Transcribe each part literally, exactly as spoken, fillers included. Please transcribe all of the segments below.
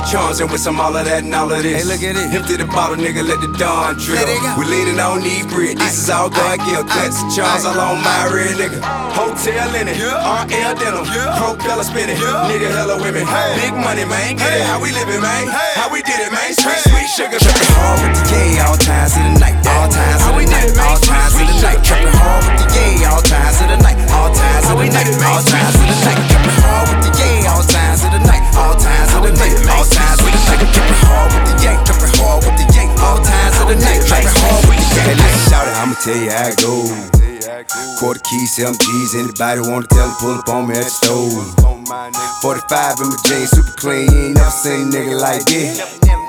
Charms and with some all of that and all of this. Hey, look at it. Empty the bottle, nigga, let the dawn drip. We leaning on these bricks. This is all God give. Cuts and Charles all on my rear, nigga. Hotel in it, R L denim, propeller spinning. Nigga, hella women. Big money, man. Get it how we living, man. How we did it, man. Sweet, sweet sugar. Trippin' hard with the yay all times of the night. All times of the night. All times of the night. Trippin' hard with the yay all times of the night. All times of the night. All times of the night. Trippin' hard with the yay all times of the night. All times of the night. All times of the night. Trippin' hard with the yay. Trippin' hard with the yay. All times of the night. Trippin' hard with the yay. Hey, listen, shout it, I'ma tell you how it goes. Quarter keys, seven G's, anybody wanna tell them, pull up on me at the stove. forty-five in my jeans, super clean, you ain't never seen a nigga like this.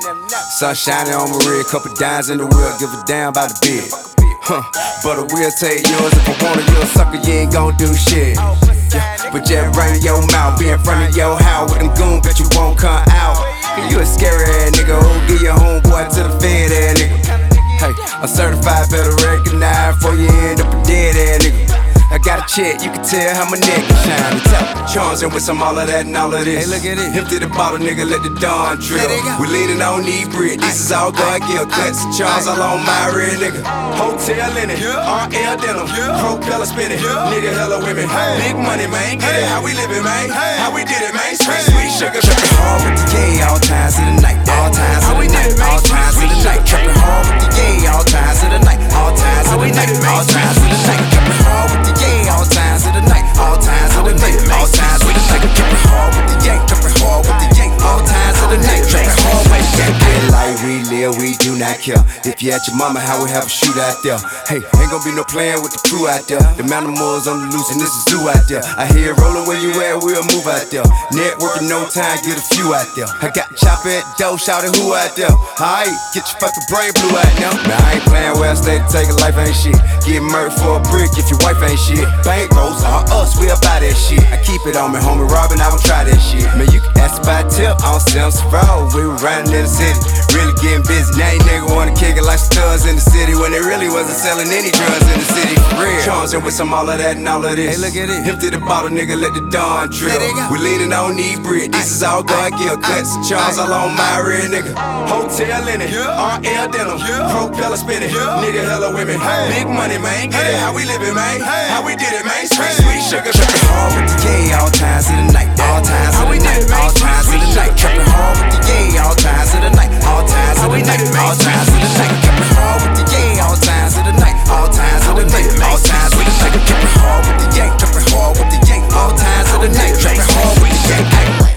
Sun shining on my red, couple dimes in the wheel, give a damn about the bid. Huh, but I will take yours if I want it, you a sucker, you ain't gon' do shit. Yeah, but just run your mouth, be in front of your house with them goons, bet you won't come out. You a scary ass nigga, who'll give your homeboy to the fed ass nigga. Hey, I'm certified, better recognize before you end up a dead ass nigga. I got a check, you can tell how my neck is shining. Charms and with some all of that and all of this. Hey, look at it. Empty the bottle, nigga, let the dawn drip. We leaning on these bricks. This is all God give. Cuts and Charles all on my rear, nigga. Hotel in it, R L denim, propeller spinning. Nigga, hella women. Big money, man. Get it how we living, man. How we did it, man. Sweet, sweet sugar. Trippin' hard with the yay all times of the night. All times of the night. All times of the night. Trippin' hard with the yay all times of the night. All times of the night. All times of the night. Trippin' hard with the yay all times of the night. All times of the night. All times of the night. Trippin' hard with the yay. Trippin' hard with the yay. All times of the night. Trippin' hard with the yay. Get like we live, we do not care. If you at your mama, how we have a shoot out there. Hey, ain't gon' be no playing with the crew out there. The animals on the loose and this is zoo out there. I hear it rollin' where you at, we'll move out there. Networking no time, get a few out there. I got chopper at the door, shouting who out there. Alright, get your fucking brain blue out now. Man, I ain't playing well, stay to take a life ain't shit. Get murdered for a brick if your wife ain't shit. Bank rolls all us, we about that shit. I keep it on me, homie, Robin, I will try that shit. Man, you can ask about tip on Sims Road. We were riding in the city, really getting busy. Now you nigga wanna kick it like studs in the city when they really wasn't selling any drugs in the city for real. Charms and with some all of that and all of this. Hey, look at it. Empty the bottle, nigga, let the dawn drip. We leaning on these bricks. This is all God give. Cuts and Charles all on my rear, nigga. Hotel in it, R L denim, propeller spinning. Nigga, hella women. Big money, man. Get it how we living, man. How we did it, man. Sweet, sweet sugar. Trippin' hard with the yay all times of the night. All times of the night. All times of the night. Trippin' hard with the yay all times of the night. All times of the night. All times of the night. Trippin' hard with the yay all times of the night. All times of the night. All times of the night. Trippin' hard with the yay. Trippin' hard with the yay. All times of the night. Trippin' hard with the yay.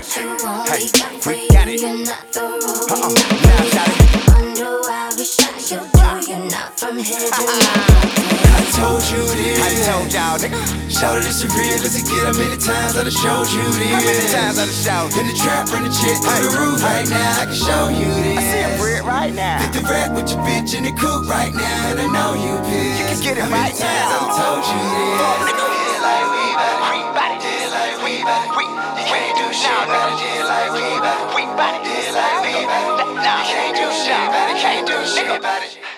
Hey, we got it. Uh-uh. Now shout it. I told you this. I told y'all, nigga. Shout it, it's real. Let's get how many times I done showed you this. How many times I done showed? In the trap, bring the chick to the roof right now. I can show you this. I see a brick right now. Hit the rack with your bitch in the coop right now, and I know you pissed. You can get it how many right times now. I done told you this. Just like we bout it. We bout it. Just like we bout it. We, You can't do shit about it. Just like we bout it. we bout it. Just like we bout it. Nah, You can't do shit about it. Can't do shit about it.